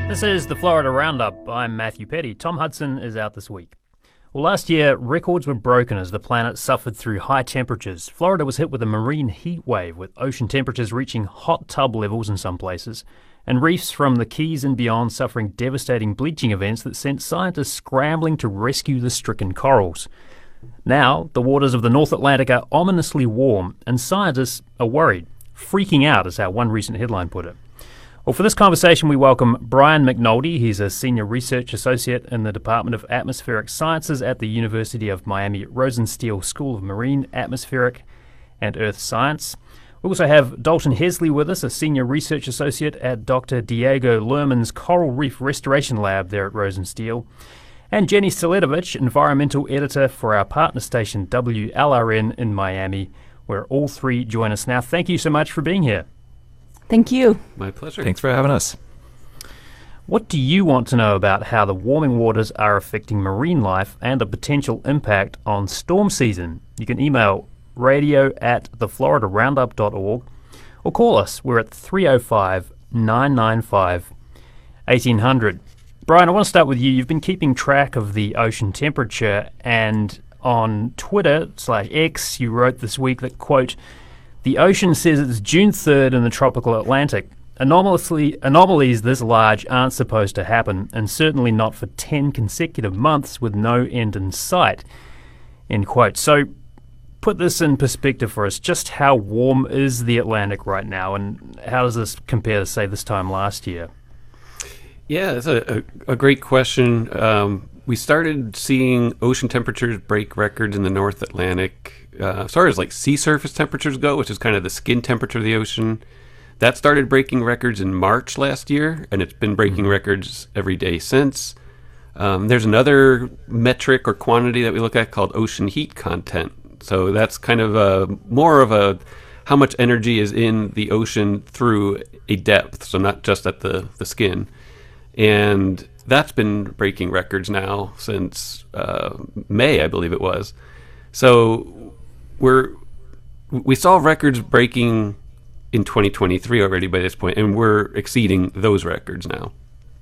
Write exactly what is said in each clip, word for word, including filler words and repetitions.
This is the Florida Roundup. I'm Matthew Petty. Tom Hudson is out this week. Well, last year, records were broken as the planet suffered through high temperatures. Florida was hit with a marine heat wave, with ocean temperatures reaching hot tub levels in some places, and reefs from the Keys and beyond suffering devastating bleaching events that sent scientists scrambling to rescue the stricken corals. Now, the waters of the North Atlantic are ominously warm, and scientists are worried. Freaking out is how one recent headline put it. Well, for this conversation, we welcome Brian McNulty. He's a senior research associate in the Department of Atmospheric Sciences at the University of Miami Rosenstiel School of Marine, Atmospheric and Earth Science. We also have Dalton Hesley with us, a senior research associate at Doctor Diego Lerman's Coral Reef Restoration Lab there at Rosenstiel. And Jenny Staletovich, environmental editor for our partner station W L R N in Miami, where all three join us now. Thank you so much for being here. Thank you. My pleasure. Thanks for having us. What do you want to know about how the warming waters are affecting marine life and the potential impact on storm season? You can email radio at the florida roundup dot org or call us. We're at three oh five, nine nine five, eighteen hundred. Brian, I want to start with you. You've been keeping track of the ocean temperature, and on Twitter slash X, you wrote this week that, quote, "The ocean says it's June third in the tropical Atlantic. Anomalously, anomalies this large aren't supposed to happen, and certainly not for ten consecutive months with no end in sight." End quote. So put this in perspective for us. Just how warm is the Atlantic right now, and how does this compare to, say, this time last year? Yeah, it's a, a, a great question. Um, we started seeing ocean temperatures break records in the North Atlantic uh, as far as like sea surface temperatures go, which is kind of the skin temperature of the ocean. That started breaking records in March last year, and it's been breaking records every day since. Um, there's another metric or quantity that we look at called ocean heat content. So that's kind of a more of a how much energy is in the ocean through a depth, so not just at the, the skin. And that's been breaking records now since uh, May, I believe it was. So we're we saw records breaking in twenty twenty-three already by this point, and we're exceeding those records now.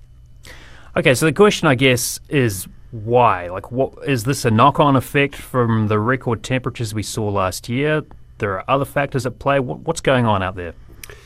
Okay, so the question, I guess, is why? Like, what is this a knock-on effect from the record temperatures we saw last year? There are other factors at play. What, what's going on out there?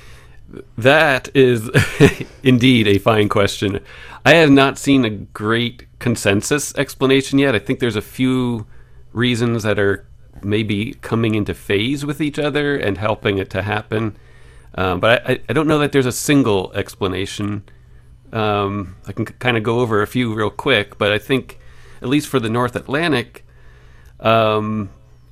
That is indeed a fine question. I have not seen a great consensus explanation yet. I think there's a few reasons that are maybe coming into phase with each other and helping it to happen. Um, but I, I don't know that there's a single explanation. Um, I can kind of go over a few real quick, but I think, at least for the North Atlantic, um,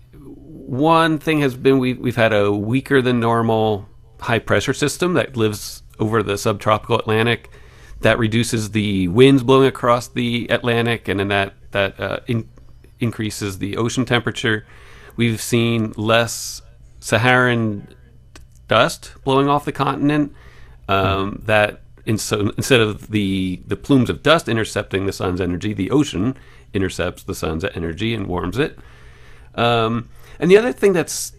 one thing has been we, we've had a weaker than normal high pressure system that lives over the subtropical Atlantic that reduces the winds blowing across the Atlantic, and then that that uh, in, increases the ocean temperature. We've seen less Saharan dust blowing off the continent. Um, that in, so instead of the the plumes of dust intercepting the sun's energy, the ocean intercepts the sun's energy and warms it. Um, and the other thing that's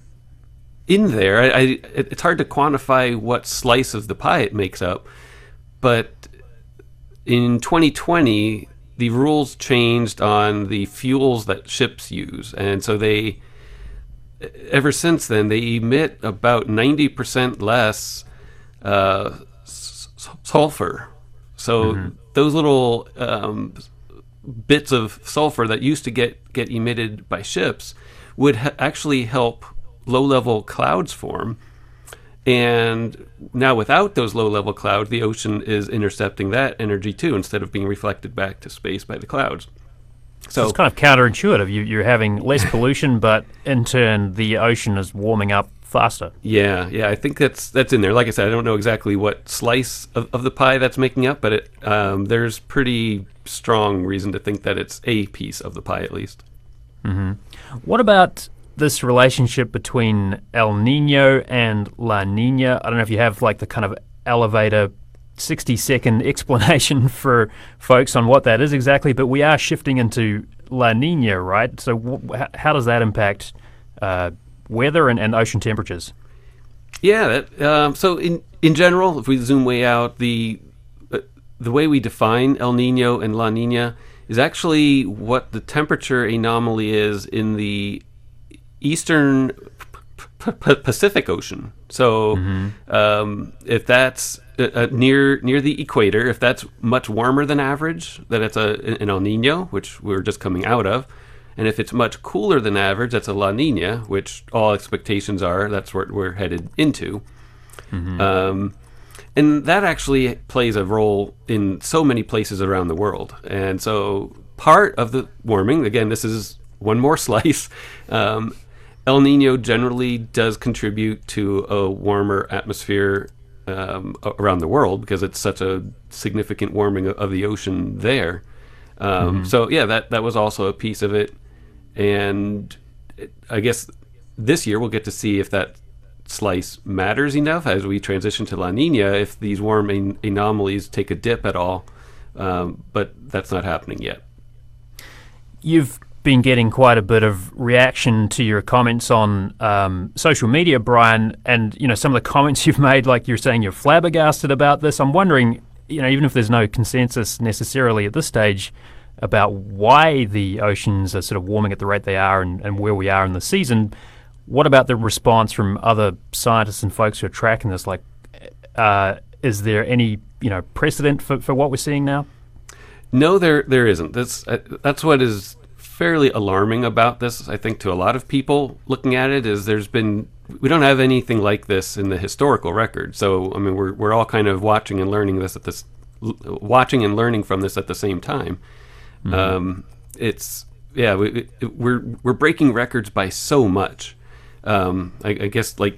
in there, I, I, it's hard to quantify what slice of the pie it makes up, but in twenty twenty, the rules changed on the fuels that ships use, and so they, ever since then, they emit about ninety percent less uh, s- sulfur. So mm-hmm. those little um, bits of sulfur that used to get, get emitted by ships would ha- actually help low-level clouds form, and now without those low-level clouds, the ocean is intercepting that energy too, instead of being reflected back to space by the clouds. So, so it's kind of counterintuitive. You, you're having less pollution, but in turn, the ocean is warming up faster. Yeah, yeah, I think that's that's in there. Like I said, I don't know exactly what slice of, of the pie that's making up, but it, um, there's pretty strong reason to think that it's a piece of the pie at least. Mm-hmm. What about this relationship between El Nino and La Nina? I don't know if you have like the kind of elevator sixty second explanation for folks on what that is exactly, but we are shifting into La Nina, right? So w- how does that impact uh, weather and, and ocean temperatures? Yeah, that, um, so in, in general, if we zoom way out, the uh, the way we define El Nino and La Nina is actually what the temperature anomaly is in the eastern p- p- Pacific Ocean. So mm-hmm. um, if that's uh, near near the equator, if that's much warmer than average, then it's a an El Nino, which we're just coming out of. And if it's much cooler than average, that's a La Nina, which all expectations are that's what we're headed into. Mm-hmm. Um, and that actually plays a role in so many places around the world. And so part of the warming, again, this is one more slice, um, El Nino generally does contribute to a warmer atmosphere um, around the world because it's such a significant warming of the ocean there. Um, mm-hmm. So, yeah, that, that was also a piece of it. And it, I guess this year we'll get to see if that slice matters enough as we transition to La Nina, if these warm an- anomalies take a dip at all. Um, but that's not happening yet. You've been getting quite a bit of reaction to your comments on um, social media, Brian, and you know some of the comments you've made, like you're saying you're flabbergasted about this. I'm wondering, you know, even if there's no consensus necessarily at this stage about why the oceans are sort of warming at the rate they are and, and where we are in the season, what about the response from other scientists and folks who are tracking this? Like, uh, is there any you know precedent for, for what we're seeing now? No, there there isn't. That's uh, that's what is fairly alarming about this, I think, to a lot of people looking at it, is there's been we don't have anything like this in the historical record. So I mean, we're we're all kind of watching and learning this at this, watching and learning from this at the same time. Mm-hmm. Um, it's yeah, we, it, we're we're breaking records by so much. Um, I, I guess like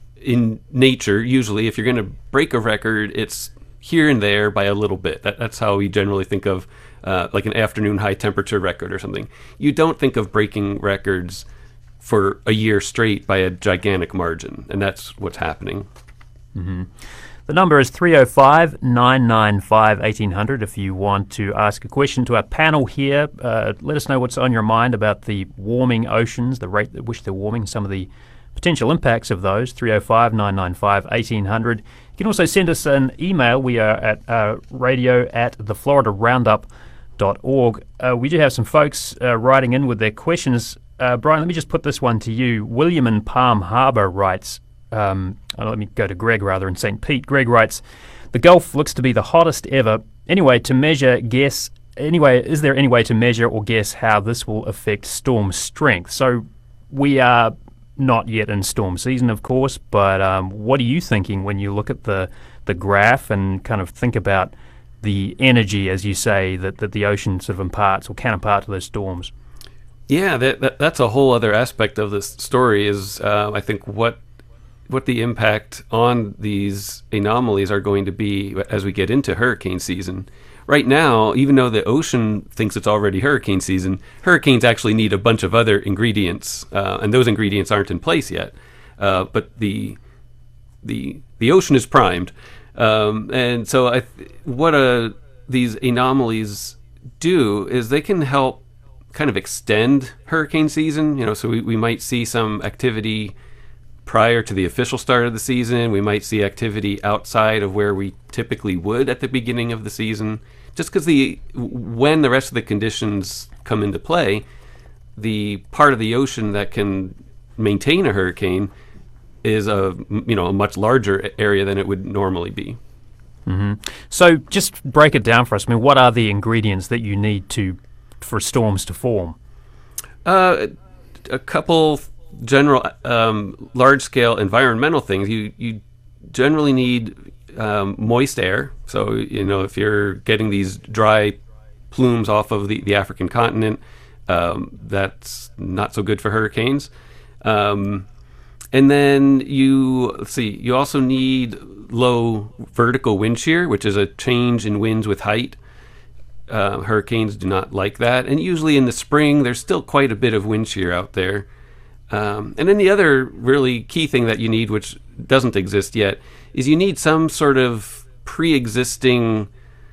in nature, usually if you're going to break a record, it's here and there by a little bit. That, that's how we generally think of uh, like an afternoon high temperature record or something. You don't think of breaking records for a year straight by a gigantic margin, and that's what's happening. Mm-hmm. The number is three oh five, nine nine five, eighteen hundred if you want to ask a question to our panel here. Uh, let us know what's on your mind about the warming oceans, the rate at which they're warming, some of the potential impacts of those. three oh five, nine nine five, eighteen hundred. You can also send us an email. We are at uh, radio at the florida roundup dot org. Uh, we do have some folks uh, writing in with their questions. Uh, Brian, let me just put this one to you. William in Palm Harbor writes, um, oh, let me go to Greg rather in Saint Pete. Greg writes, the Gulf looks to be the hottest ever. Anyway, to measure, guess, anyway, is there any way to measure or guess how this will affect storm strength? So we are not yet in storm season, of course, but um, what are you thinking when you look at the, the graph and kind of think about the energy, as you say, that, that the ocean sort of imparts or can impart to those storms? Yeah, that, that that's a whole other aspect of this story is, uh, I think, what what the impact on these anomalies are going to be as we get into hurricane season. Right now, even though the ocean thinks it's already hurricane season, hurricanes actually need a bunch of other ingredients, uh, and those ingredients aren't in place yet. Uh, but the the the ocean is primed, um, and so I th- what uh, these anomalies do is they can help kind of extend hurricane season. You know, so we, we might see some activity prior to the official start of the season. We might see activity outside of where we typically would at the beginning of the season. Just because the when the rest of the conditions come into play, the part of the ocean that can maintain a hurricane is a you know a much larger area than it would normally be. Mm-hmm. So just break it down for us. I mean, what are the ingredients that you need to for storms to form? Uh, a couple general um, large-scale environmental things. You you generally need um, moist air. So, you know, if you're getting these dry plumes off of the, the African continent, um, that's not so good for hurricanes. Um, and then you, let's see, you also need low vertical wind shear, which is a change in winds with height. Uh, hurricanes do not like that. And usually in the spring, there's still quite a bit of wind shear out there. Um, and then the other really key thing that you need, which doesn't exist yet, is you need some sort of pre-existing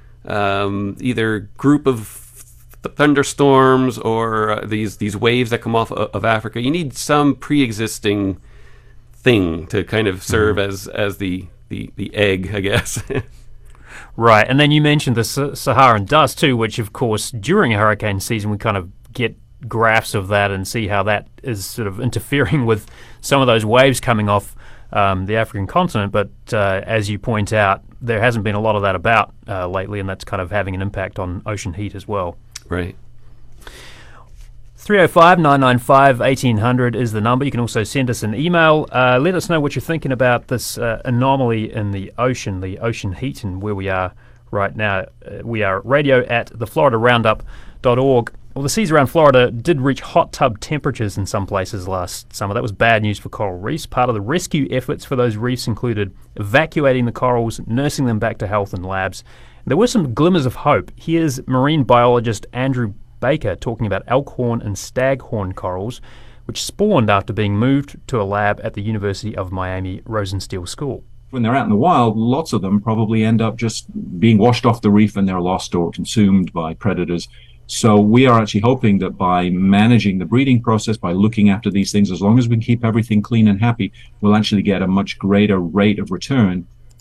um, either group of th- thunderstorms or uh, these these waves that come off of, of Africa. You need some pre-existing thing to kind of serve mm-hmm. as as the, the, the egg, I guess. Right, and then you mentioned the Saharan dust too, which of course during a hurricane season we kind of get graphs of that and see how that is sort of interfering with some of those waves coming off um, the African continent. But uh, as you point out, there hasn't been a lot of that about uh, lately, and that's kind of having an impact on ocean heat as well. Right. three oh five, nine nine five, eighteen hundred is the number. You can also send us an email. Uh, let us know what you're thinking about this uh, anomaly in the ocean, the ocean heat, and where we are right now. Uh, we are at radio at the florida roundup dot org. Well, the seas around Florida did reach hot tub temperatures in some places last summer. That was bad news for coral reefs. Part of the rescue efforts for those reefs included evacuating the corals, nursing them back to health in labs. There were some glimmers of hope. Here's marine biologist Andrew Baker talking about elkhorn and staghorn corals, which spawned after being moved to a lab at the University of Miami Rosenstiel School. When they're out in the wild, lots of them probably end up just being washed off the reef and they're lost or consumed by predators. So we are actually hoping that by managing the breeding process, by looking after these things, as long as we can keep everything clean and happy, we'll actually get a much greater rate of return.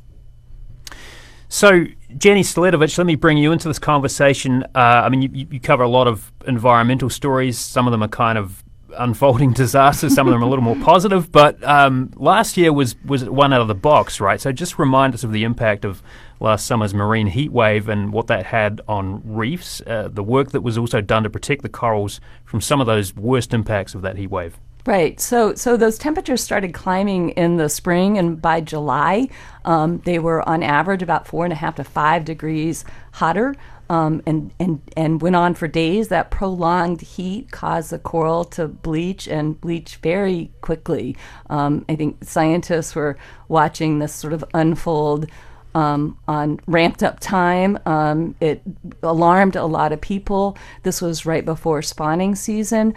So, Jenny Staletovich, let me bring you into this conversation. Uh, I mean, you, you cover a lot of environmental stories. Some of them are kind of unfolding disasters. Some of them are a little more positive. But um, last year was, was one out of the box, right? So just remind us of the impact of last summer's marine heat wave and what that had on reefs, uh, the work that was also done to protect the corals from some of those worst impacts of that heat wave. Right. So so those temperatures started climbing in the spring, and by July, um, they were on average about four and a half to five degrees hotter, um, and, and, and went on for days. That prolonged heat caused the coral to bleach and bleach very quickly. Um, I think scientists were watching this sort of unfold Um, on ramped up time. Um, it alarmed a lot of people. This was right before spawning season.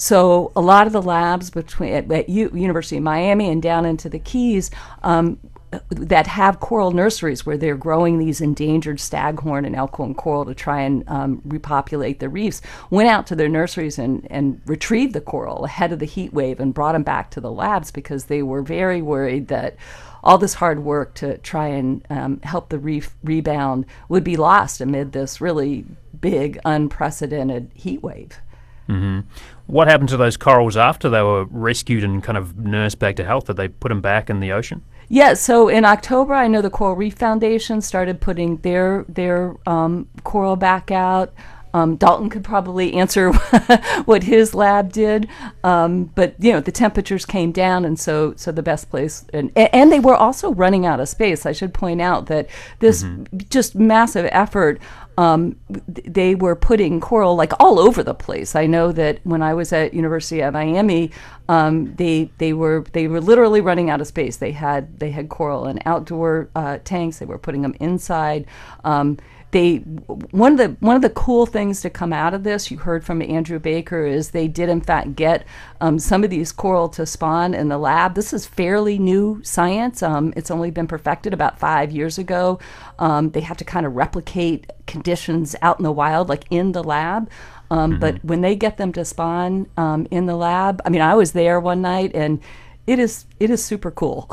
So a lot of the labs between at, at U, University of Miami and down into the Keys um, that have coral nurseries where they're growing these endangered staghorn and elkhorn coral to try and um, repopulate the reefs, went out to their nurseries and, and retrieved the coral ahead of the heat wave and brought them back to the labs because they were very worried that all this hard work to try and um, help the reef rebound would be lost amid this really big, unprecedented heat wave. Mm-hmm. What happened to those corals after they were rescued and kind of nursed back to health? Did they put them back in the ocean? Yeah, so in October, I know the Coral Reef Foundation started putting their their um, coral back out. Um, Dalton could probably answer what his lab did, um, but you know the temperatures came down, and so so the best place, and and they were also running out of space. I should point out that this mm-hmm. just massive effort. Um, they were putting coral like all over the place. I know that when I was at University of Miami, um, they they were they were literally running out of space. They had they had coral in outdoor uh, tanks. They were putting them inside. Um, They one of the one of the cool things to come out of this, you heard from Andrew Baker, is they did in fact get um, some of these coral to spawn in the lab. This is fairly new science. Um, it's only been perfected about five years ago. Um, they have to kind of replicate conditions out in the wild, like in the lab. Um, mm-hmm. But when they get them to spawn um, in the lab, I mean, I was there one night, and it is it is super cool.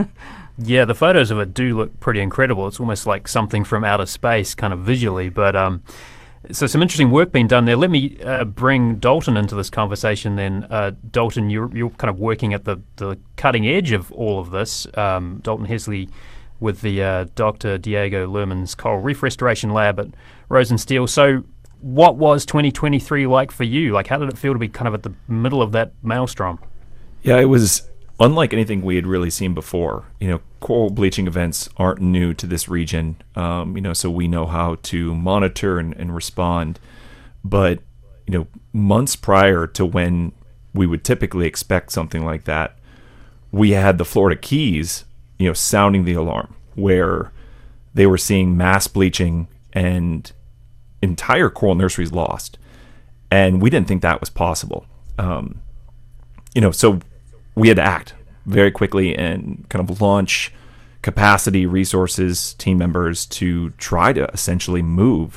Yeah, the photos of it do look pretty incredible. It's almost like something from outer space, kind of visually. But um, so some interesting work being done there. Let me uh, bring Dalton into this conversation then. Uh, Dalton, you're you're kind of working at the, the cutting edge of all of this. Um, Dalton Hesley with the uh, Doctor Diego Lerman's Coral Reef Restoration Lab at Rosenstiel. So what was twenty twenty-three like for you? Like, how did it feel to be kind of at the middle of that maelstrom? Yeah, it was unlike anything we had really seen before. You know, coral bleaching events aren't new to this region, um, you know, so we know how to monitor and, and respond. But, you know, months prior to when we would typically expect something like that, we had the Florida Keys, you know, sounding the alarm, where they were seeing mass bleaching and entire coral nurseries lost. And we didn't think that was possible. Um, you know, so we had to act very quickly and kind of launch capacity, resources, team members to try to essentially move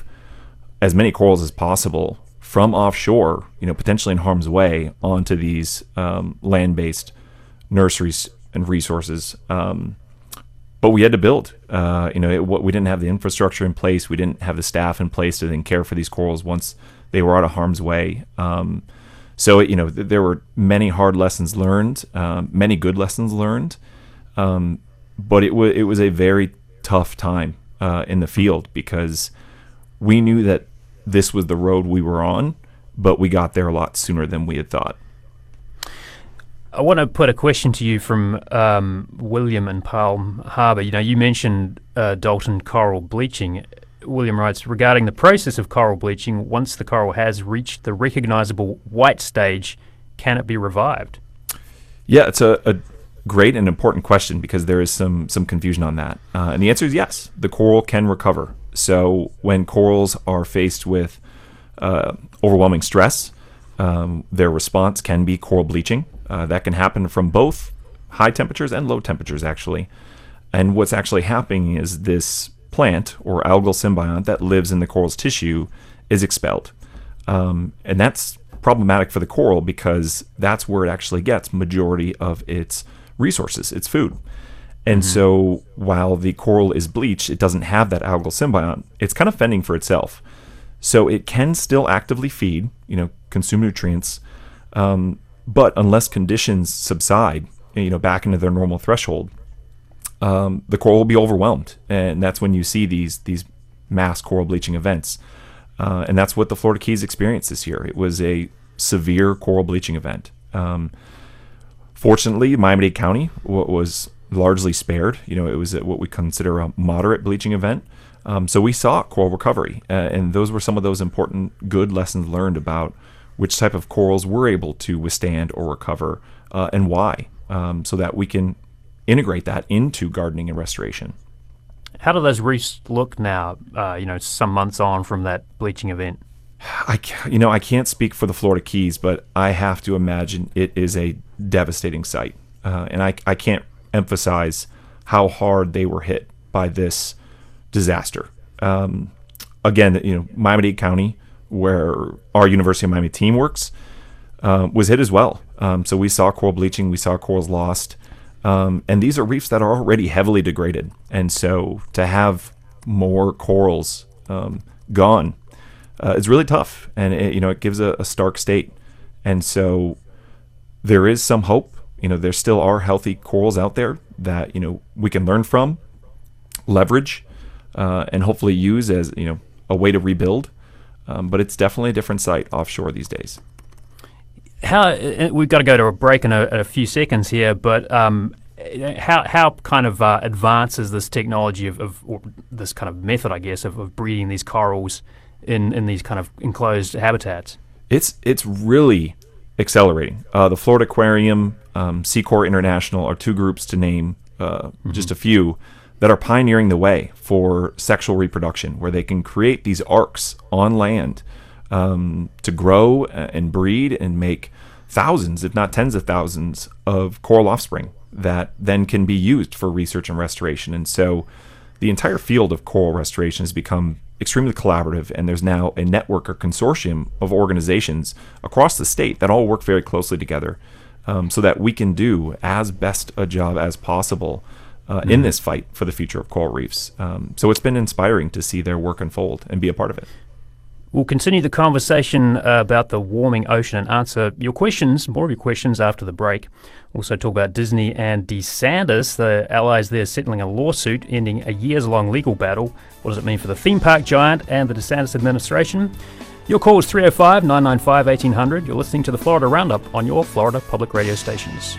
as many corals as possible from offshore, you know, potentially in harm's way, onto these um, land-based nurseries and resources. Um, but we had to build. Uh, you know, it, we didn't have the infrastructure in place. We didn't have the staff in place to then care for these corals once they were out of harm's way. Um, so, you know, th- there were many hard lessons learned, um, many good lessons learned, um, but it was it was a very tough time uh, in the field because we knew that this was the road we were on, but we got there a lot sooner than we had thought. I want to put a question to you from um, William in Palm Harbour. You know, you mentioned uh, Dalton coral bleaching. William writes, regarding the process of coral bleaching, once the coral has reached the recognisable white stage, can it be revived? Yeah, it's a, a great and important question because there is some some confusion on that. Uh, and the answer is yes, the coral can recover. So when corals are faced with uh, overwhelming stress, um, their response can be coral bleaching. Uh, that can happen from both high temperatures and low temperatures, actually. And what's actually happening is this plant or algal symbiont that lives in the coral's tissue is expelled. Um, and that's problematic for the coral because that's where it actually gets majority of its resources, its food. And mm-hmm. so while the coral is bleached, it doesn't have that algal symbiont. It's kind of fending for itself. So it can still actively feed, you know, consume nutrients, um, but unless conditions subside, you know, back into their normal threshold, um, the coral will be overwhelmed, and that's when you see these these mass coral bleaching events. Uh, and that's what the Florida Keys experienced this year. It was a severe coral bleaching event. Um, fortunately, Miami-Dade County w- was largely spared. You know, it was what we consider a moderate bleaching event. Um, so we saw coral recovery, uh, and those were some of those important good lessons learned about which type of corals we're able to withstand or recover, uh, and why, um, so that we can integrate that into gardening and restoration. How do those reefs look now, uh, you know, some months on from that bleaching event? I, you know, I can't speak for the Florida Keys, but I have to imagine it is a devastating sight. Uh, and I, I can't emphasize how hard they were hit by this disaster. Um, again, you know, Miami-Dade County, where our University of Miami team works, uh, was hit as well. Um, so we saw coral bleaching, we saw corals lost. Um, and these are reefs that are already heavily degraded. And so to have more corals um, gone uh, is really tough. And, it, you know, it gives a, a stark state. And so there is some hope. You know, there still are healthy corals out there that, you know, we can learn from, leverage, uh, and hopefully use as, you know, a way to rebuild. Um, but it's definitely a different sight offshore these days. How uh, we've got to go to a break in a, a few seconds here, but um, how how kind of uh, advanced is this technology of, of or this kind of method, I guess, of, of breeding these corals in, in these kind of enclosed habitats? It's it's really accelerating. Uh, the Florida Aquarium, um, Seacorp International are two groups to name, uh, mm-hmm. just a few, that are pioneering the way for sexual reproduction, where they can create these arcs on land um, to grow and breed and make thousands, if not tens of thousands, of coral offspring that then can be used for research and restoration. And so the entire field of coral restoration has become extremely collaborative, and there's now a network or consortium of organizations across the state that all work very closely together um, so that we can do as best a job as possible Uh, in this fight for the future of coral reefs. Um, so it's been inspiring to see their work unfold and be a part of it. We'll continue the conversation uh, about the warming ocean and answer your questions, more of your questions after the break. We'll also talk about Disney and DeSantis, the allies there settling a lawsuit ending a years-long legal battle. What does it mean for the theme park giant and the DeSantis administration? Your call is three oh five, nine nine five, eighteen hundred. You're listening to the Florida Roundup on your Florida public radio stations.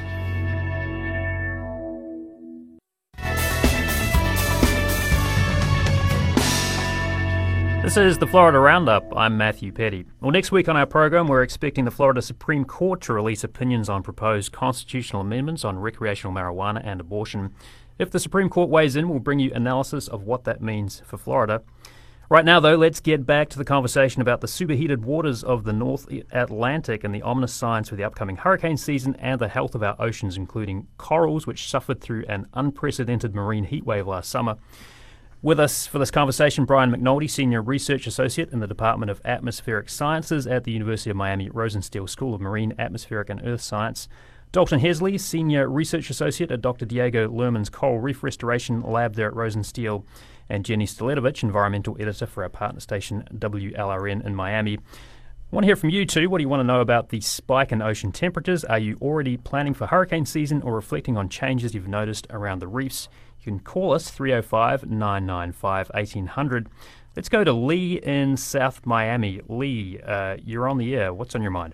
This is the Florida Roundup. I'm Matthew Petty. Well, next week on our program, we're expecting the Florida Supreme Court to release opinions on proposed constitutional amendments on recreational marijuana and abortion. If the Supreme Court weighs in, we'll bring you analysis of what that means for Florida. Right now, though, let's get back to the conversation about the superheated waters of the North Atlantic and the ominous signs for the upcoming hurricane season and the health of our oceans, including corals, which suffered through an unprecedented marine heatwave last summer. With us for this conversation, Brian McNulty, Senior Research Associate in the Department of Atmospheric Sciences at the University of Miami Rosenstiel School of Marine, Atmospheric and Earth Science. Dalton Hesley, Senior Research Associate at Doctor Diego Lerman's Coral Reef Restoration Lab there at Rosenstiel, and Jenny Staletovich, Environmental Editor for our partner station W L R N in Miami. I want to hear from you too. What do you want to know about the spike in ocean temperatures? Are you already planning for hurricane season or reflecting on changes you've noticed around the reefs? You can call us three oh five, nine nine five, eighteen hundred. Let's go to Lee in South Miami. Lee, uh, you're on the air. What's on your mind?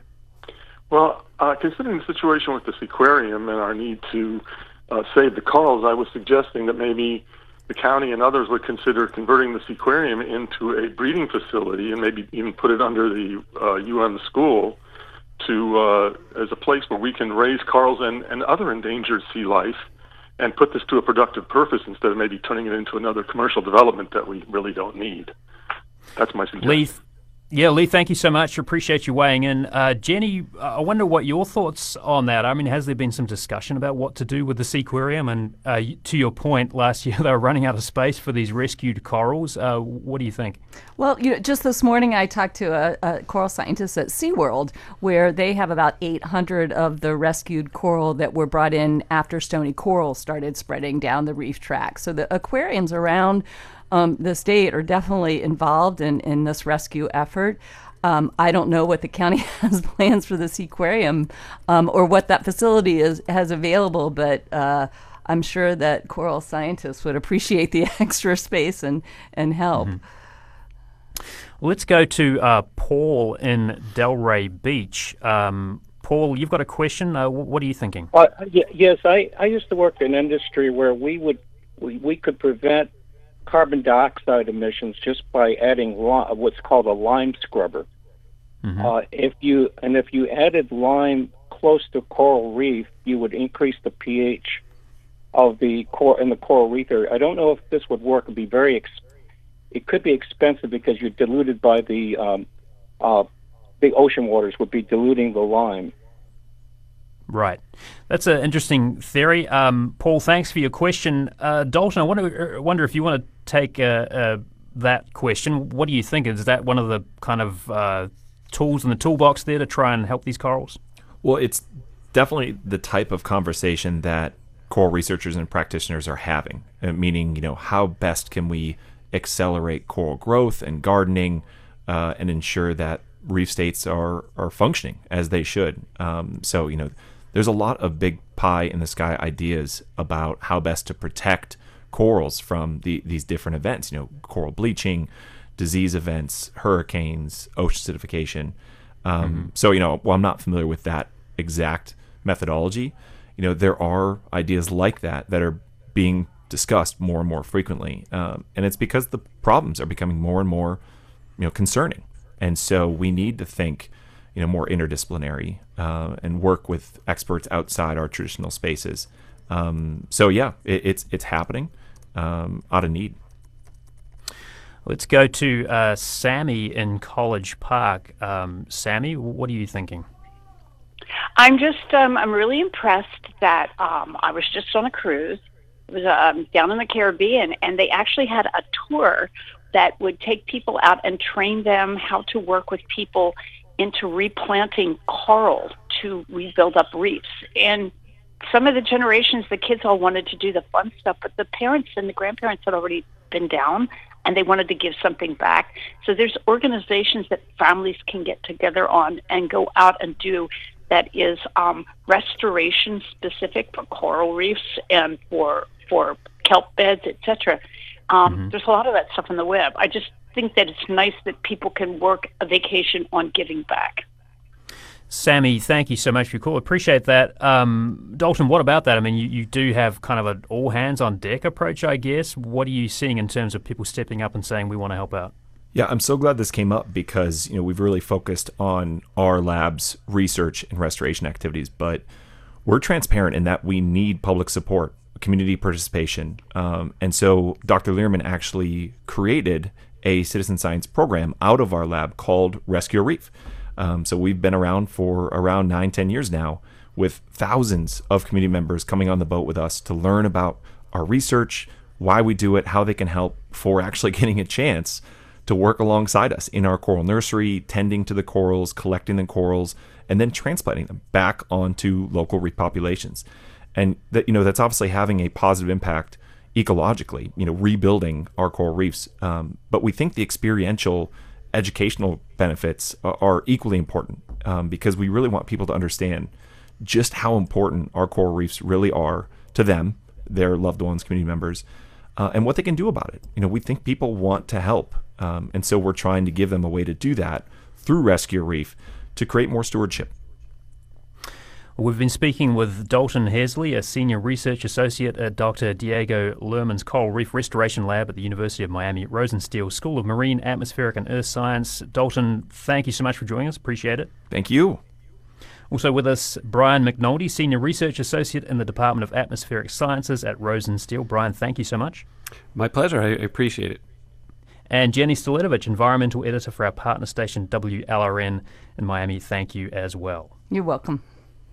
Well, uh, considering the situation with this aquarium and our need to uh, save the corals, I was suggesting that maybe the county and others would consider converting this aquarium into a breeding facility and maybe even put it under the uh, U N school to uh, as a place where we can raise corals and, and other endangered sea life and put this to a productive purpose instead of maybe turning it into another commercial development that we really don't need. That's my suggestion. Lee, yeah, Lee, thank you so much. Appreciate you weighing in. Uh, Jenny, I wonder what your thoughts on that. I mean, has there been some discussion about what to do with the Seaquarium? And uh, to your point, last year they were running out of space for these rescued corals. Uh, what do you think? Well, you know, just this morning I talked to a, a coral scientist at SeaWorld, where they have about eight hundred of the rescued coral that were brought in after stony coral started spreading down the reef track. So the aquariums around Um, the state are definitely involved in, in this rescue effort. Um, I don't know what the county has plans for this aquarium um, or what that facility is has available, but uh, I'm sure that coral scientists would appreciate the extra space and, and help. Mm-hmm. Well, let's go to uh, Paul in Delray Beach. Um, Paul, you've got a question. Uh, what are you thinking? Uh, y- yes, I, I used to work in industry where we would we, we could prevent carbon dioxide emissions just by adding li- what's called a lime scrubber. Mm-hmm. Uh, if you and if you added lime close to coral reef, you would increase the pH of the core in the coral reef area. I don't know if this would work. It'd be very. Ex- it could be expensive because you're diluted by the um, uh, the ocean waters would be diluting the lime. Right. That's an interesting theory. Um, Paul, thanks for your question. Uh, Dalton, I wonder, wonder if you want to take uh, uh, that question. What do you think? Is that one of the kind of uh, tools in the toolbox there to try and help these corals? Well, it's definitely the type of conversation that coral researchers and practitioners are having, uh, meaning, you know, how best can we accelerate coral growth and gardening uh, and ensure that reef states are, are functioning as they should. Um, so, you know, there's a lot of big pie in the sky ideas about how best to protect corals from the, these different events, you know, coral bleaching, disease events, hurricanes, ocean acidification. Um, mm-hmm. So, you know, while I'm not familiar with that exact methodology, you know, there are ideas like that that are being discussed more and more frequently. Um, and it's because the problems are becoming more and more, you know, concerning. And so we need to think, you know, more interdisciplinary uh, and work with experts outside our traditional spaces. Um, so yeah, it, it's it's happening um, out of need. Let's go to uh, Sammy in College Park. Um, Sammy, what are you thinking? I'm just um, I'm really impressed that um, I was just on a cruise. It was um, down in the Caribbean, and they actually had a tour that would take people out and train them how to work with people into replanting coral to rebuild up reefs. And some of the generations, the kids all wanted to do the fun stuff, but the parents and the grandparents had already been down, and they wanted to give something back. So there's organizations that families can get together on and go out and do that is um, restoration specific for coral reefs and for for kelp beds, et cetera. Um, mm-hmm. There's a lot of that stuff on the web. I just think that it's nice that people can work a vacation on giving back. Sammy, thank you so much for your call. Appreciate that. Um, Dalton, what about that? I mean, you, you do have kind of an all-hands-on-deck approach, I guess. What are you seeing in terms of people stepping up and saying, we want to help out? Yeah, I'm so glad this came up because, you know, we've really focused on our lab's research and restoration activities, but we're transparent in that we need public support, community participation. Um, and so Doctor Learman actually created a citizen science program out of our lab called Rescue a Reef. Um, so we've been around for around nine, ten years now with thousands of community members coming on the boat with us to learn about our research, why we do it, how they can help for actually getting a chance to work alongside us in our coral nursery, tending to the corals, collecting the corals, and then transplanting them back onto local reef populations. And that, you know, that's obviously having a positive impact ecologically, you know, rebuilding our coral reefs. Um, but we think the experiential educational benefits are, are equally important um, because we really want people to understand just how important our coral reefs really are to them, their loved ones, community members, uh, and what they can do about it. You know, we think people want to help. Um, and so we're trying to give them a way to do that through Rescue Reef to create more stewardship. We've been speaking with Dalton Hesley, a senior research associate at Doctor Diego Lerman's Coral Reef Restoration Lab at the University of Miami Rosenstiel School of Marine, Atmospheric and Earth Science. Dalton, thank you so much for joining us. Appreciate it. Thank you. Also with us, Brian McNulty, senior research associate in the Department of Atmospheric Sciences at Rosenstiel. Brian, thank you so much. My pleasure. I appreciate it. And Jenny Stoletovic, environmental editor for our partner station W L R N in Miami. Thank you as well. You're welcome.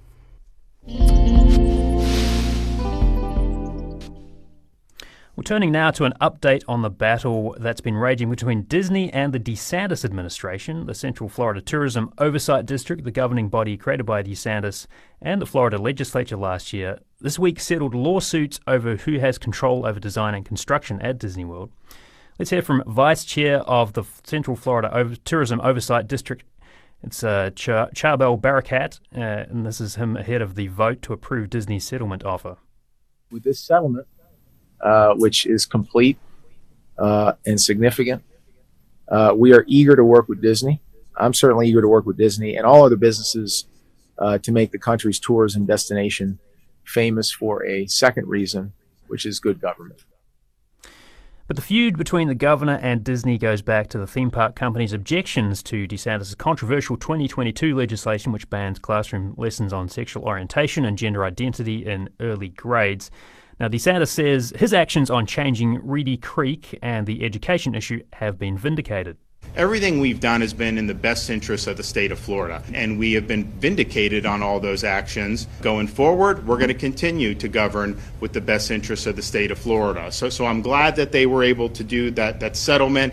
Well, turning now to an update on the battle that's been raging between Disney and the DeSantis administration. The Central Florida Tourism Oversight District, the governing body created by DeSantis, and the Florida legislature last year, this week settled lawsuits over who has control over design and construction at Disney World. Let's hear from Vice Chair of the Central Florida Over- Tourism Oversight District. It's uh, Ch- Charbel Barakat, uh, and this is him ahead of the vote to approve Disney's settlement offer. With this settlement, uh, which is complete uh, and significant, uh, we are eager to work with Disney. I'm certainly eager to work with Disney and all other businesses uh, to make the country's tourism destination famous for a second reason, which is good government. But the feud between the governor and Disney goes back to the theme park company's objections to DeSantis' controversial twenty twenty-two legislation which bans classroom lessons on sexual orientation and gender identity in early grades. Now, DeSantis says his actions on changing Reedy Creek and the education issue have been vindicated. Everything we've done has been in the best interest of the state of Florida, and we have been vindicated on all those actions. Going forward, we're going to continue to govern with the best interest of the state of Florida. So, so I'm glad that they were able to do that, that settlement.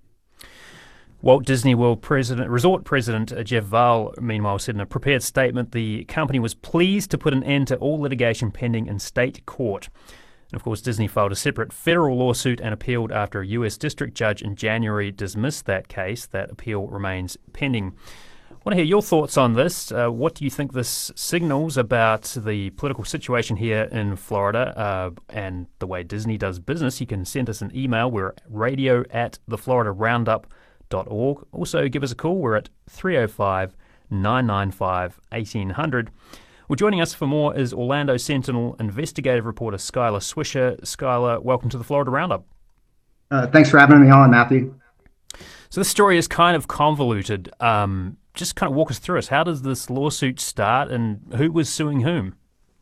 Walt Disney World President, Resort President Jeff Vahl, meanwhile, said in a prepared statement the company was pleased to put an end to all litigation pending in state court. And of course, Disney filed a separate federal lawsuit and appealed after a U S district judge in January dismissed that case. That appeal remains pending. I want to hear your thoughts on this. Uh, what do you think this signals about the political situation here in Florida uh, and the way Disney does business? You can send us an email. We're at radio at the florida roundup dot org. Also, give us a call. We're at three oh five, nine nine five, eighteen hundred. Well, joining us for more is Orlando Sentinel investigative reporter Skylar Swisher. Skylar, welcome to the Florida Roundup. Uh, thanks for having me on, Matthew. So this story is kind of convoluted. Um, just kind of walk us through us. How does this lawsuit start and who was suing whom?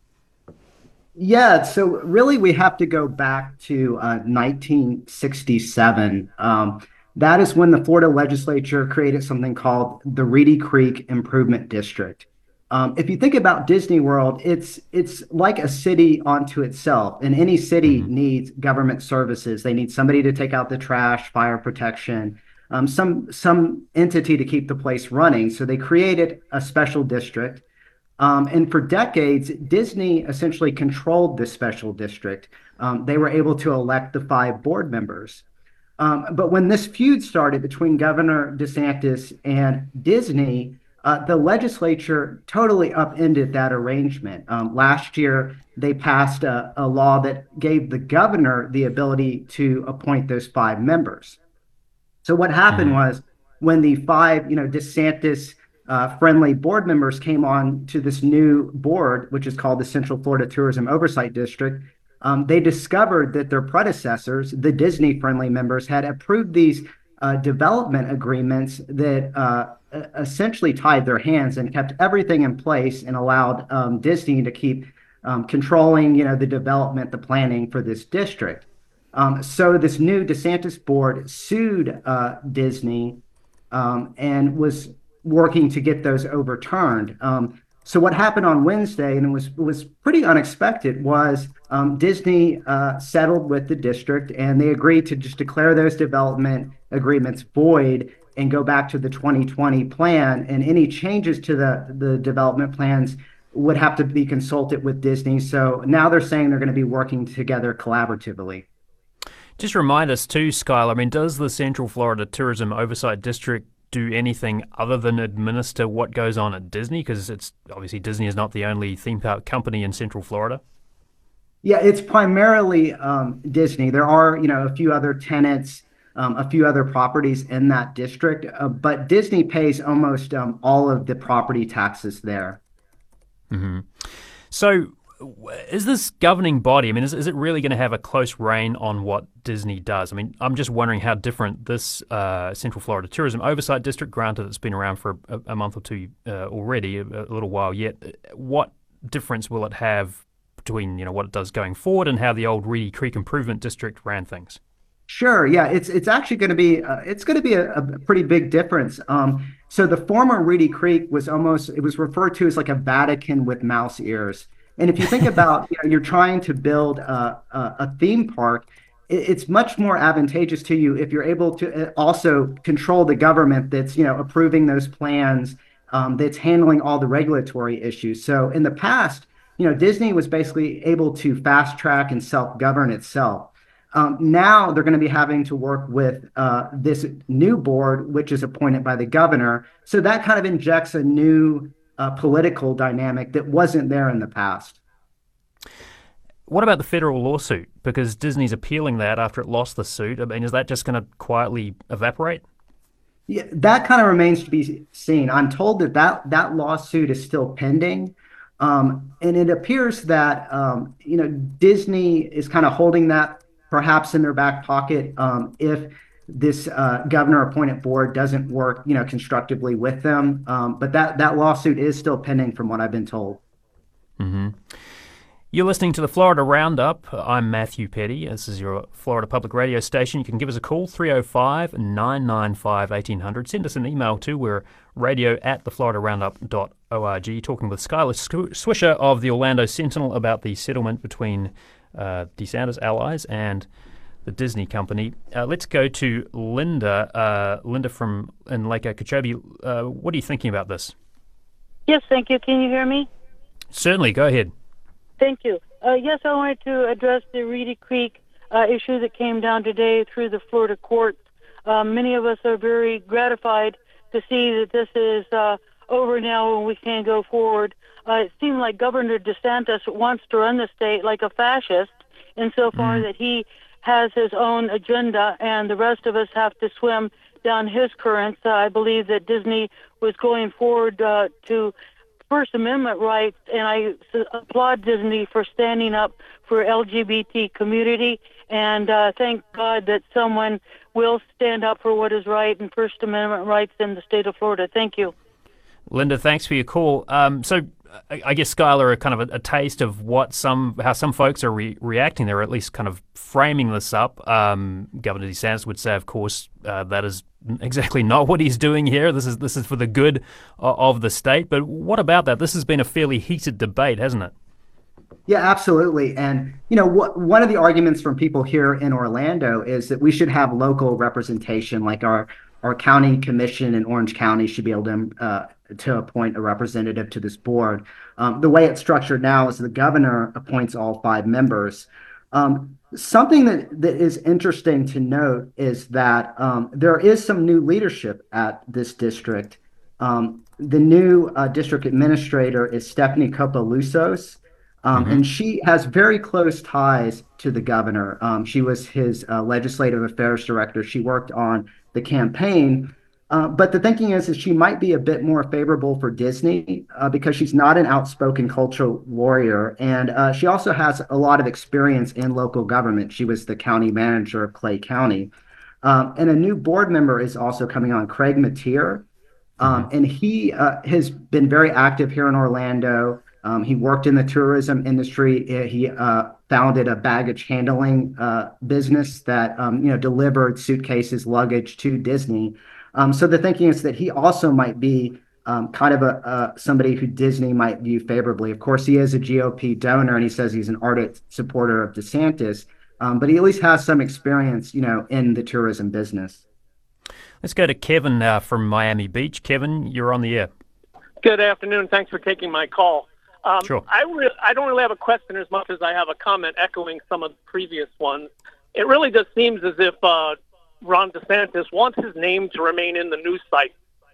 Yeah, so really we have to go back to uh, nineteen sixty-seven. Um, that is when the Florida legislature created something called the Reedy Creek Improvement District. Um, if you think about Disney World, it's it's like a city onto itself, and any city mm-hmm. needs government services. They need somebody to take out the trash, fire protection, um, some some entity to keep the place running. So they created a special district, um, and for decades, Disney essentially controlled this special district. Um, they were able to elect the five board members. Um, but when this feud started between Governor DeSantis and Disney, Uh, the legislature totally upended that arrangement. Um, last year, they passed a, a law that gave the governor the ability to appoint those five members. So what happened was when the five, you know, DeSantis uh, friendly board members came on to this new board, which is called the Central Florida Tourism Oversight District, um, they discovered that their predecessors, the Disney friendly members, had approved these uh, development agreements that uh, essentially tied their hands and kept everything in place and allowed um, Disney to keep um, controlling, you know, the development, the planning for this district. Um, so this new DeSantis board sued uh, Disney um, and was working to get those overturned. Um, so what happened on Wednesday, and it was was pretty unexpected, was um, Disney uh, settled with the district, and they agreed to just declare those development agreements void and go back to the twenty twenty plan, and any changes to the, the development plans would have to be consulted with Disney. So now they're saying they're going to be working together collaboratively. Just remind us too, Skylar, I mean, does the Central Florida Tourism Oversight District do anything other than administer what goes on at Disney? Because it's obviously Disney is not the only theme park company in Central Florida. Yeah, it's primarily um, Disney. There are, you know, a few other tenants, um, a few other properties in that district, uh, but Disney pays almost um, all of the property taxes there. Mm-hmm. So is this governing body, I mean, is, is it really going to have a close rein on what Disney does? I mean, I'm just wondering how different this uh, Central Florida Tourism Oversight District, granted it's been around for a, a month or two uh, already, a, a little while yet, what difference will it have between, you know, what it does going forward and how the old Reedy Creek Improvement District ran things? Sure. Yeah, it's it's actually going to be uh, it's going to be a, a pretty big difference. Um, so the former Reedy Creek was almost it was referred to as like a Vatican with mouse ears. And if you think about, you know, you're trying to build a, a, a theme park, it, it's much more advantageous to you if you're able to also control the government that's, you know, approving those plans, um, that's handling all the regulatory issues. So in the past, you know, Disney was basically able to fast track and self-govern itself. Um, now they're going to be having to work with uh, this new board, which is appointed by the governor. So that kind of injects a new uh, political dynamic that wasn't there in the past. What about the federal lawsuit? Because Disney's appealing that after it lost the suit. I mean, is that just going to quietly evaporate? Yeah, that kind of remains to be seen. I'm told that that, that lawsuit is still pending. Um, and it appears that, um, you know, Disney is kind of holding that perhaps in their back pocket um, if this uh, governor-appointed board doesn't work, you know, constructively with them. Um, but that, that lawsuit is still pending from what I've been told. Mm-hmm. You're listening to the Florida Roundup. I'm Matthew Petty. This is your Florida Public Radio station. You can give us a call, three oh five, nine nine five, eighteen hundred. Send us an email too. We're radio at the florida roundup dot org. Talking with Skylar Swisher of the Orlando Sentinel about the settlement between uh, DeSantis allies and the Disney company. Uh, let's go to Linda. Uh, Linda from in Lake Okeechobee. Uh, what are you thinking about this? Yes, thank you. Can you hear me? Certainly. Go ahead. Thank you. Uh, yes, I wanted to address the Reedy Creek uh, issue that came down today through the Florida courts. Um, many of us are very gratified to see that this is uh, over now and we can go forward. Uh, it seemed like Governor DeSantis wants to run the state like a fascist insofar mm. that he has his own agenda and the rest of us have to swim down his currents. Uh, I believe that Disney was going forward uh, to First Amendment rights, and I applaud Disney for standing up for L G B T community, and uh, thank God that someone will stand up for what is right and First Amendment rights in the state of Florida. Thank you. Linda, thanks for your call. Um, so I, I guess, Skylar, a kind of a, a taste of what some, how some folks are re- reacting. They're at least kind of framing this up. Um, Governor DeSantis would say, of course, uh, that is exactly not what he's doing here. This is this is for the good of, of the state. But what about that? This has been a fairly heated debate, hasn't it? Yeah, absolutely. And, you know, wh- one of the arguments from people here in Orlando is that we should have local representation, like our, our county commission in Orange County should be able to, uh, to appoint a representative to this board. Um, the way it's structured now is the governor appoints all five members. Um, something that, that is interesting to note is that um, there is some new leadership at this district. Um, the new uh, district administrator is Stephanie Copalusos, um, mm-hmm. and she has very close ties to the governor. Um, she was his uh, legislative affairs director. She worked on the campaign. Uh, but the thinking is that she might be a bit more favorable for Disney uh, because she's not an outspoken cultural warrior. And uh, she also has a lot of experience in local government. She was the county manager of Clay County. Um, and a new board member is also coming on, Craig Mateer. Um, and he uh, has been very active here in Orlando. Um, he worked in the tourism industry. He uh, founded a baggage handling uh, business that um, you know delivered suitcases, luggage to Disney. Um, so the thinking is that he also might be um, kind of a uh, somebody who Disney might view favorably. Of course, he is a G O P donor, and he says he's an ardent supporter of DeSantis, um, but he at least has some experience, you know, in the tourism business. Let's go to Kevin uh, from Miami Beach. Kevin, you're on the air. Good afternoon. Thanks for taking my call. Um, Sure. I, re- I don't really have a question as much as I have a comment echoing some of the previous ones. It really just seems as if uh, Ron DeSantis wants his name to remain in the news site.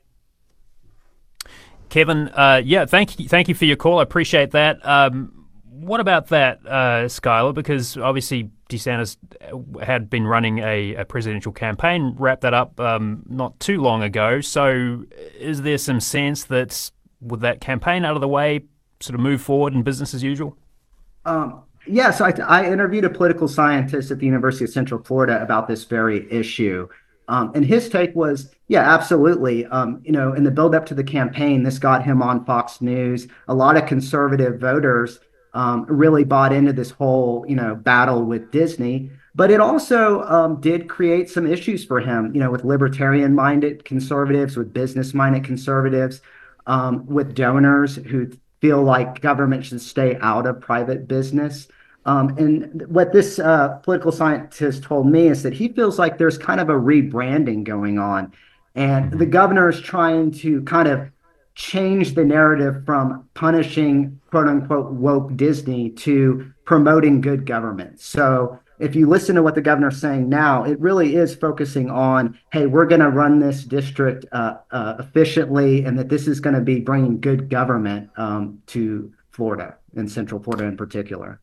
Kevin, uh, yeah, thank you, thank you for your call. I appreciate that. Um, what about that, uh, Skylar? Because obviously DeSantis had been running a, a presidential campaign, wrapped that up um, not too long ago. So is there some sense that with that campaign out of the way, sort of move forward and business as usual? Um, yeah, so I, I interviewed a political scientist at the University of Central Florida about this very issue. Um, and his take was, yeah, absolutely. Um, you know, in the build up to the campaign, this got him on Fox News. A lot of conservative voters um, really bought into this whole, you know, battle with Disney. But it also um, did create some issues for him, you know, with libertarian minded conservatives, with business minded conservatives, um, with donors who feel like government should stay out of private business. Um, and what this uh, political scientist told me is that he feels like there's kind of a rebranding going on. And the governor is trying to kind of change the narrative from punishing, quote unquote, woke Disney to promoting good government. So if you listen to what the governor's saying now, it really is focusing on, hey, we're going to run this district uh, uh, efficiently, and that this is going to be bringing good government um, to Florida, and Central Florida in particular.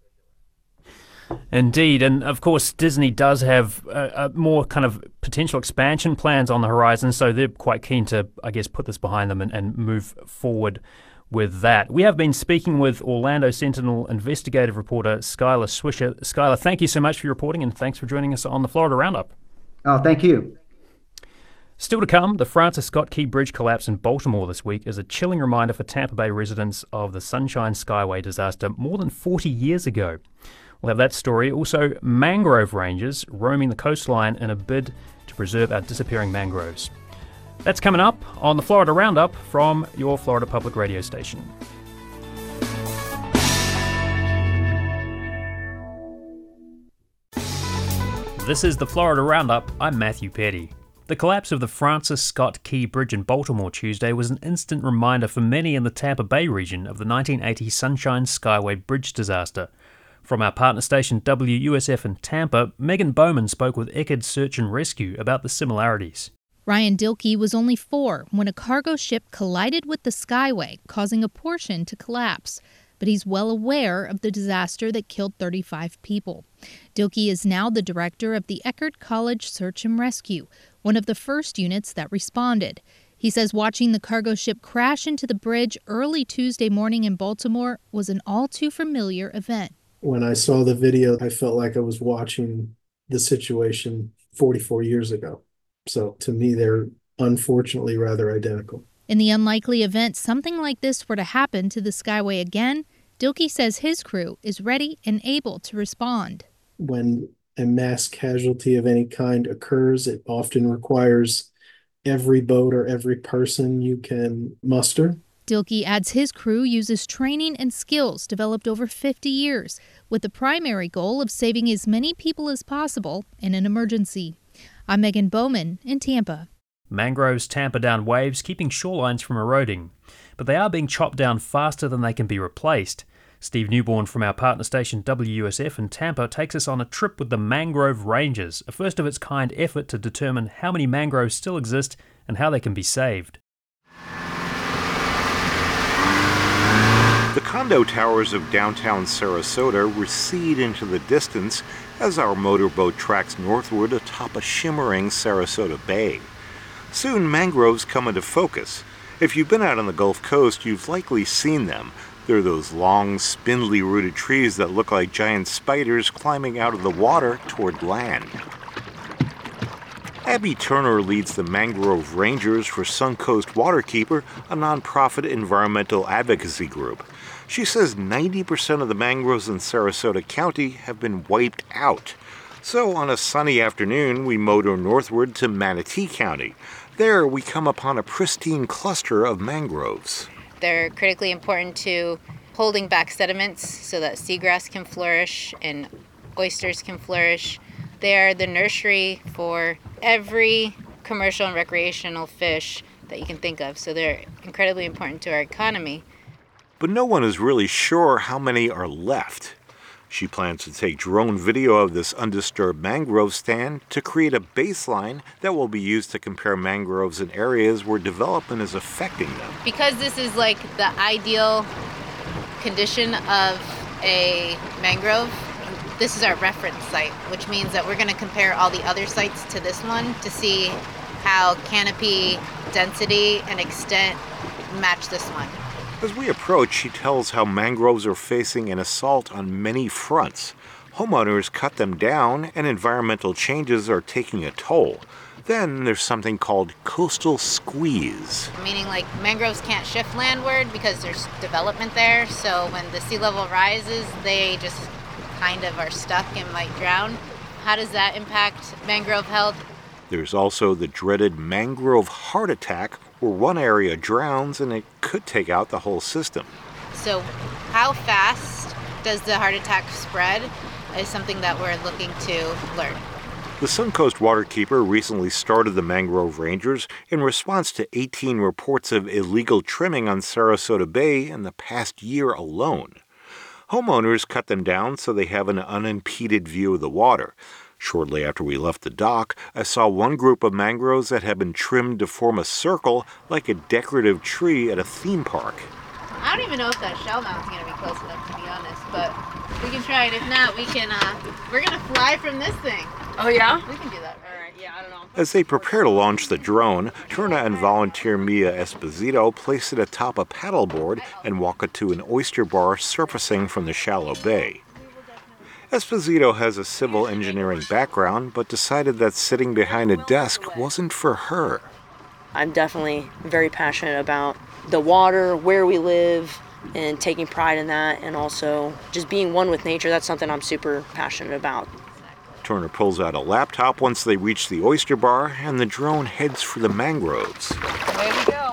Indeed, and of course Disney does have a, a more kind of potential expansion plans on the horizon, so they're quite keen to, I guess, put this behind them and, and move forward with that. We have been speaking with Orlando Sentinel investigative reporter Skylar Swisher. Skylar, thank you so much for your reporting, and thanks for joining us on the Florida Roundup. Oh, thank you. Still to come, the Francis Scott Key Bridge collapse in Baltimore this week is a chilling reminder for Tampa Bay residents of the Sunshine Skyway disaster more than forty years ago. We'll have that story. Also, mangrove rangers roaming the coastline in a bid to preserve our disappearing mangroves. That's coming up on the Florida Roundup from your Florida Public Radio station. This is the Florida Roundup. I'm Matthew Petty. The collapse of the Francis Scott Key Bridge in Baltimore Tuesday was an instant reminder for many in the Tampa Bay region of the nineteen eighty Sunshine Skyway Bridge disaster. From our partner station W U S F in Tampa, Megan Bowman spoke with Eckerd Search and Rescue about the similarities. Ryan Dilkey was only four when a cargo ship collided with the Skyway, causing a portion to collapse. But he's well aware of the disaster that killed thirty-five people. Dilkey is now the director of the Eckerd College Search and Rescue, one of the first units that responded. He says watching the cargo ship crash into the bridge early Tuesday morning in Baltimore was an all-too-familiar event. When I saw the video, I felt like I was watching the situation forty-four years ago. So to me, they're unfortunately rather identical. In the unlikely event something like this were to happen to the Skyway again, Dilkey says his crew is ready and able to respond. When a mass casualty of any kind occurs, it often requires every boat or every person you can muster. Dilkey adds his crew uses training and skills developed over fifty years, with the primary goal of saving as many people as possible in an emergency. I'm Megan Bowman in Tampa. Mangroves tamper down waves, keeping shorelines from eroding. But they are being chopped down faster than they can be replaced. Steve Newborn from our partner station W U S F in Tampa takes us on a trip with the Mangrove Rangers, a first-of-its-kind effort to determine how many mangroves still exist and how they can be saved. The condo towers of downtown Sarasota recede into the distance as our motorboat tracks northward atop a shimmering Sarasota Bay. Soon mangroves come into focus. If you've been out on the Gulf Coast, you've likely seen them. They're those long, spindly-rooted trees that look like giant spiders climbing out of the water toward land. Abby Turner leads the Mangrove Rangers for Suncoast Waterkeeper, a nonprofit environmental advocacy group. She says ninety percent of the mangroves in Sarasota County have been wiped out. So on a sunny afternoon, we motor northward to Manatee County. There, we come upon a pristine cluster of mangroves. They're critically important to holding back sediments so that seagrass can flourish and oysters can flourish. They are the nursery for every commercial and recreational fish that you can think of. So they're incredibly important to our economy. But no one is really sure how many are left. She plans to take drone video of this undisturbed mangrove stand to create a baseline that will be used to compare mangroves in areas where development is affecting them. Because this is like the ideal condition of a mangrove, this is our reference site, which means that we're going to compare all the other sites to this one to see how canopy density and extent match this one. As we approach, she tells how mangroves are facing an assault on many fronts. Homeowners cut them down, and environmental changes are taking a toll. Then there's something called coastal squeeze. Meaning like mangroves can't shift landward because there's development there. So when the sea level rises, they just kind of are stuck and might drown. How does that impact mangrove health? There's also the dreaded mangrove heart attack, where one area drowns and it could take out the whole system. So how fast does the heart attack spread is something that we're looking to learn. The Suncoast Waterkeeper recently started the Mangrove Rangers in response to eighteen reports of illegal trimming on Sarasota Bay in the past year alone. Homeowners cut them down so they have an unimpeded view of the water. Shortly after we left the dock, I saw one group of mangroves that had been trimmed to form a circle like a decorative tree at a theme park. I don't even know if that shell mount's going to be close enough, to be honest, but we can try it. If not, we can, uh, we're going to fly from this thing. Oh, yeah? We can do that. All right, yeah, I don't know. As they prepare to launch the drone, Turna and volunteer Mia Esposito place it atop a paddleboard and walk it to an oyster bar surfacing from the shallow bay. Esposito has a civil engineering background, but decided that sitting behind a desk wasn't for her. I'm definitely very passionate about the water, where we live, and taking pride in that, and also just being one with nature. That's something I'm super passionate about. Turner pulls out a laptop once they reach the oyster bar, and the drone heads for the mangroves. There we go.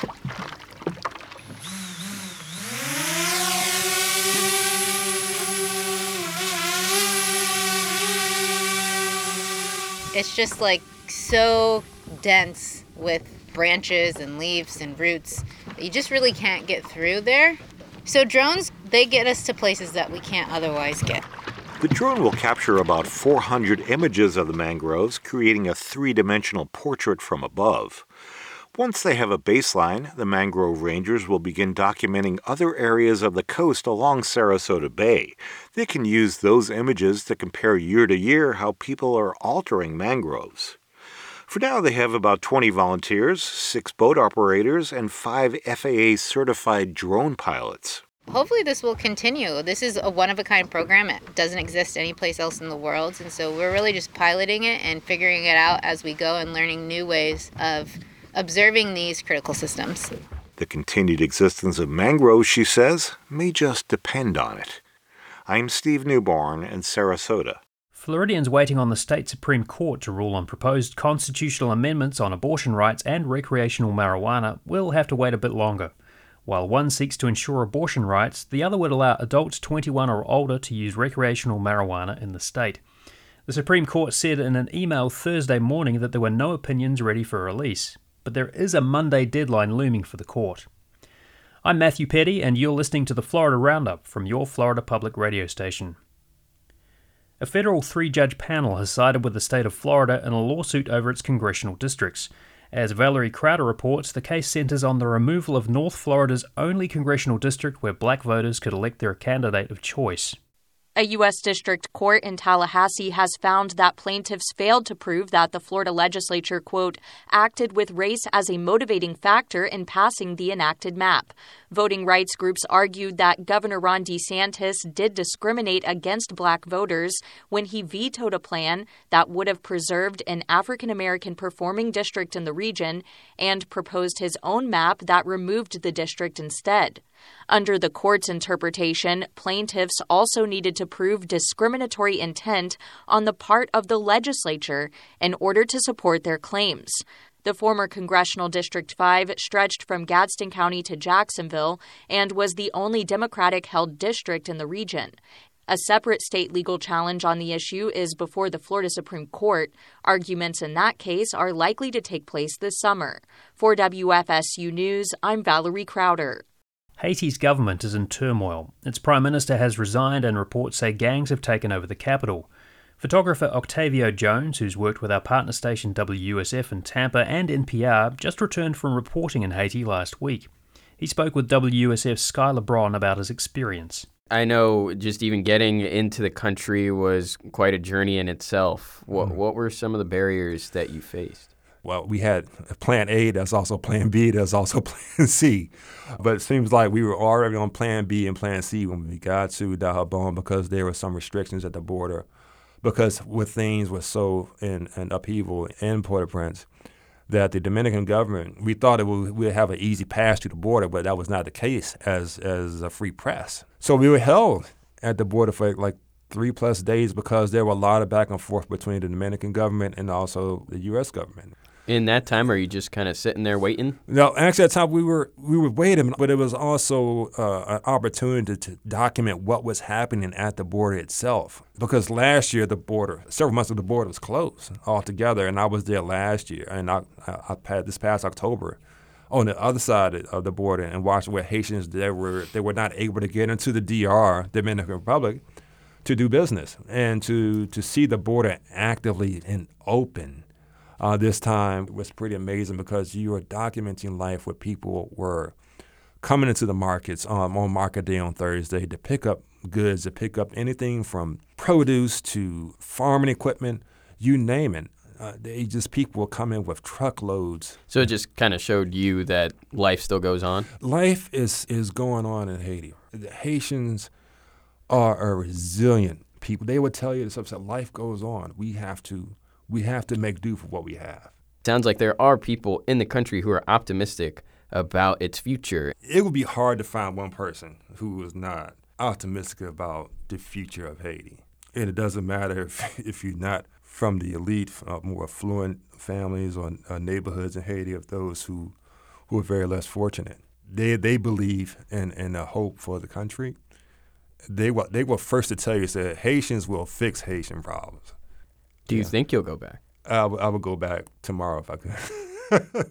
It's just like so dense with branches and leaves and roots that you just really can't get through there. So drones, they get us to places that we can't otherwise get. The drone will capture about four hundred images of the mangroves, creating a three-dimensional portrait from above. Once they have a baseline, the Mangrove Rangers will begin documenting other areas of the coast along Sarasota Bay. They can use those images to compare year to year how people are altering mangroves. For now, they have about twenty volunteers, six boat operators, and five F A A-certified drone pilots. Hopefully this will continue. This is a one-of-a-kind program. It doesn't exist anyplace else in the world, and so we're really just piloting it and figuring it out as we go and learning new ways of observing these critical systems. The continued existence of mangroves, she says, may just depend on it. I'm Steve Newborn in Sarasota. Floridians waiting on the state Supreme Court to rule on proposed constitutional amendments on abortion rights and recreational marijuana will have to wait a bit longer. While one seeks to ensure abortion rights, the other would allow adults twenty-one or older to use recreational marijuana in the state. The Supreme Court said in an email Thursday morning that there were no opinions ready for release, but there is a Monday deadline looming for the court. I'm Matthew Petty, and you're listening to the Florida Roundup from your Florida Public Radio station. A federal three-judge panel has sided with the state of Florida in a lawsuit over its congressional districts. As Valerie Crowder reports, the case centers on the removal of North Florida's only congressional district where black voters could elect their candidate of choice. A U S District Court in Tallahassee has found that plaintiffs failed to prove that the Florida legislature, quote, acted with race as a motivating factor in passing the enacted map. Voting rights groups argued that Governor Ron DeSantis did discriminate against black voters when he vetoed a plan that would have preserved an African-American performing district in the region and proposed his own map that removed the district instead. Under the court's interpretation, plaintiffs also needed to prove discriminatory intent on the part of the legislature in order to support their claims. The former Congressional District five stretched from Gadsden County to Jacksonville and was the only Democratic-held district in the region. A separate state legal challenge on the issue is before the Florida Supreme Court. Arguments in that case are likely to take place this summer. For W F S U News, I'm Valerie Crowder. Haiti's government is in turmoil. Its prime minister has resigned and reports say gangs have taken over the capital. Photographer Octavio Jones, who's worked with our partner station W U S F in Tampa and N P R, just returned from reporting in Haiti last week. He spoke with W U S F's Sky LeBron about his experience. I know just even getting into the country was quite a journey in itself. What, mm. what were some of the barriers that you faced? Well, we had plan A, there's also plan B, there's also plan C. But it seems like we were already on plan B and plan C when we got to Dajabon because there were some restrictions at the border. Because with things were so in, in upheaval in Port-au-Prince that the Dominican government, we thought it would we'd have an easy pass to the border, but that was not the case as, as a free press. So we were held at the border for like three plus days because there were a lot of back and forth between the Dominican government and also the U S government. In that time, are you just kind of sitting there waiting? No, actually, at the time we were we were waiting, but it was also uh, an opportunity to document what was happening at the border itself. Because last year, the border, several months of the border was closed altogether, and I was there last year, and I, I, I this past October, on the other side of the border, and watched where Haitians they were they were not able to get into the D R, Dominican Republic, to do business, and to to see the border actively and open. Uh, this time was pretty amazing because you were documenting life where people were coming into the markets um, on market day on Thursday to pick up goods, to pick up anything from produce to farming equipment, you name it. Uh, they just people were coming with truckloads. So it just kind of showed you that life still goes on? Life is, is going on in Haiti. The Haitians are a resilient people. They would tell you that life goes on. We have to We have to make do for what we have. Sounds like there are people in the country who are optimistic about its future. It would be hard to find one person who is not optimistic about the future of Haiti. And it doesn't matter if, if you're not from the elite, uh, more affluent families or uh, neighborhoods in Haiti, of those who, who are very less fortunate. They they believe in, in a hope for the country. They were, they were first to tell you that Haitians will fix Haitian problems. Do you yeah. think you'll go back? I, w- I would go back tomorrow if I could.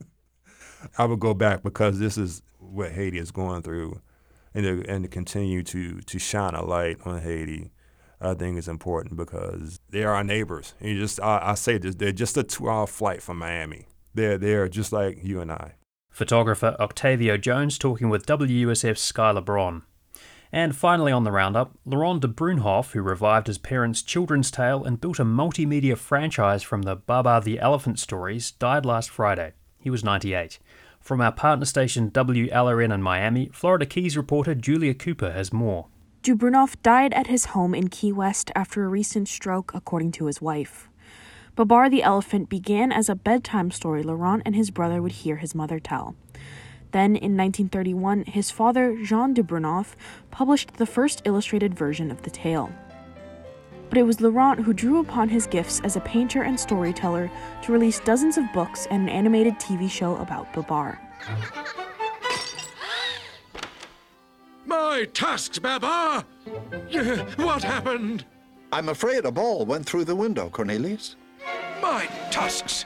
I would go back because this is what Haiti is going through, and to, and to continue to, to shine a light on Haiti, I think is important because they are our neighbors. And you just I, I say this, they're just a two-hour flight from Miami. They're they're just like you and I. Photographer Octavio Jones talking with W U S F's Sky LeBron. And finally on the roundup, Laurent de Brunhoff, who revived his parents' children's tale and built a multimedia franchise from the Baba the Elephant stories, died last Friday. He was ninety-eight. From our partner station W L R N in Miami, Florida Keys reporter Julia Cooper has more. de Brunhoff died at his home in Key West after a recent stroke, according to his wife. Babar the Elephant began as a bedtime story Laurent and his brother would hear his mother tell. Then, in nineteen thirty-one, his father, Jean de Brunhoff, published the first illustrated version of the tale. But it was Laurent who drew upon his gifts as a painter and storyteller to release dozens of books and an animated T V show about Babar. My tusks, Babar! What happened? I'm afraid a ball went through the window, Cornelius. My tusks!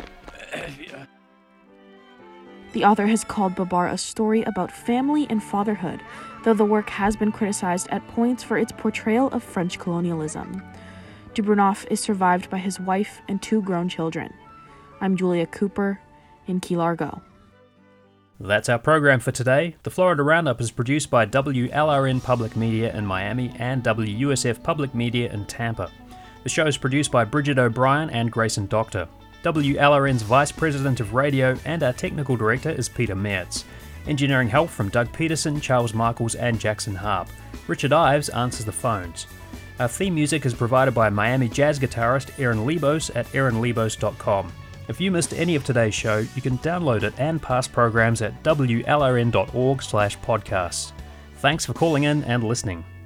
The author has called Babar a story about family and fatherhood, though the work has been criticized at points for its portrayal of French colonialism. De Brunhoff is survived by his wife and two grown children. I'm Julia Cooper in Key Largo. That's our program for today. The Florida Roundup is produced by W L R N Public Media in Miami and W U S F Public Media in Tampa. The show is produced by Bridget O'Brien and Grayson Doctor. W L R N's Vice President of Radio and our Technical Director is Peter Mertz. Engineering help from Doug Peterson, Charles Michaels and Jackson Harp. Richard Ives answers the phones. Our theme music is provided by Miami jazz guitarist Aaron Lebos at aaron lebos dot com. If you missed any of today's show, you can download it and past programs at w l r n dot org slash podcasts. Thanks for calling in and listening.